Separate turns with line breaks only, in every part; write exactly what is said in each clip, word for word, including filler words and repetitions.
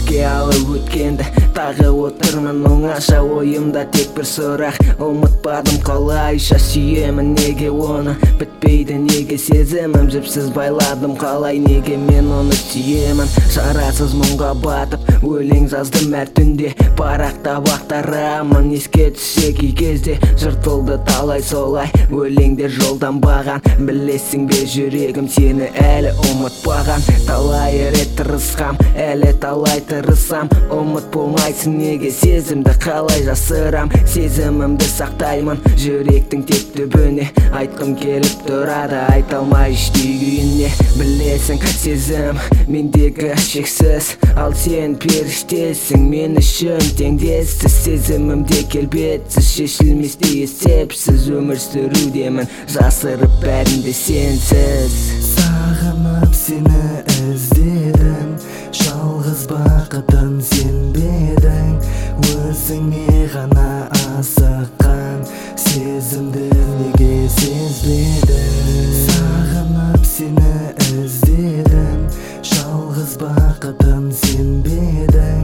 еске алып өткенді тағы отырмын оңаша ойымда тек бір сұрақ ұмытпадым қалайша сүйемін неге оны бітпейді неге сезімім жіпсіз байладым қалай неге мен оны сүйемін шарасыз мұңға батып өлең жаздым әр түнде парақтап ақтарамын еске түссе кей кезде жыртылды талай солай өлеңдер жолданбаған білесің бе жүрегім сені әлі ұмытпаған талай рет тырысқам әлі талай тырысам ұмыт болмайсың неге сезімді қалай жасырам сезімімді сақтаймын жүректің тек түбіне айтқым келіп тұрады айта алмай іштей күйіне білесің сезім мендегі шексіз ал сен періштесің мен үшін теңдессіз сезімімде келбетсіз шешілместей есепсіз өмір сүрудемін жасырып бәрінде сенсіз
сағынып сені іздедім жалғыз бақытын сенбедің өзіңе ғана асыққан сезімді неге сезбедің сағынып сені іздедім жалғыз бақытын сенбедің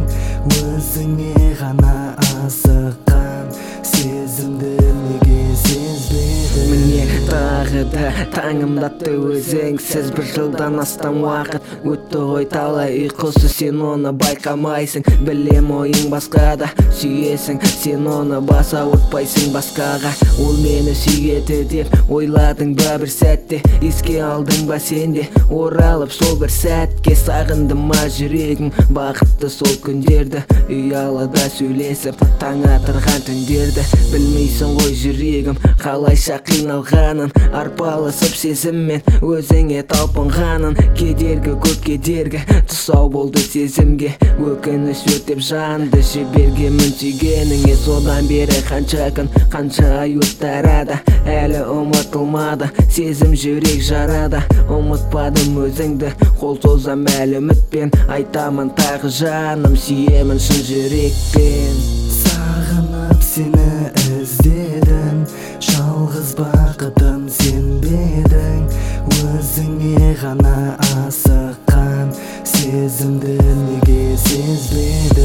өзіңе ғана асыққан сезімді неге сезбедің
міне тағы да таңымдатты өзіңсіз бір жылдан астам уақыт өтті ғой талай ұйқысы сен оны байқамайсың білем ойың басқада сүйесің сен оны баса ауыртпайсың басқаға ол мені сүйеді деп ойладың ба бір сәтте еске алдың ба сенде оралып сол бір сәтке сағынды ма жүрегің бақытты сол күндерді ұялыда сөйлесіп таң атырған түндерді білмейсің ғой жүрегім қалайша қиналғанын арпалысып сезіммен өзіңе талпынғанын кедергі көп кедергі тұсау болды сезімге өкініш өртеп жанды жібергенмін сүйгеніңе содан бері қанша күн қанша ай өтті арада әлі ұмытылмады сезім жүрек жарада ұмытпадым өзіңді қол созам әлі үмітпен айтамын тағы жаным сүйемін шын жүрекпен
сағынып сені іздедім жалғыз бақытын сенбедің өзіңе ғана асыққан сезімді неге сезбедің